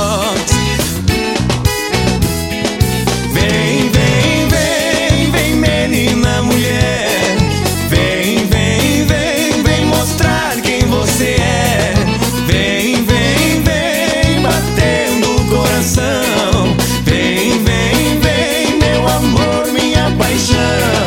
Vem, vem, vem, vem, menina, mulher. Vem, vem, vem, vem mostrar quem você é. Vem, vem, vem, batendo o coração. Vem, vem, vem, meu amor, minha paixão.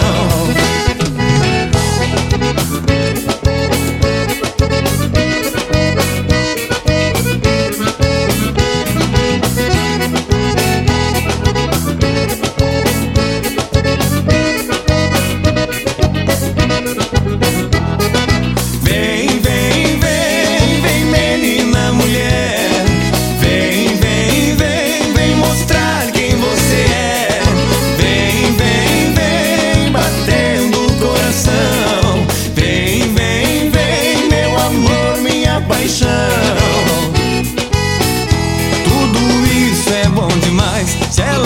Vem, vem, vem, vem, menina, mulher. Vem, vem, vem, vem mostrar quem você é. Vem, vem, vem, batendo o coração. Vem, vem, vem, meu amor, minha paixão. Tudo isso é bom demais. Se ela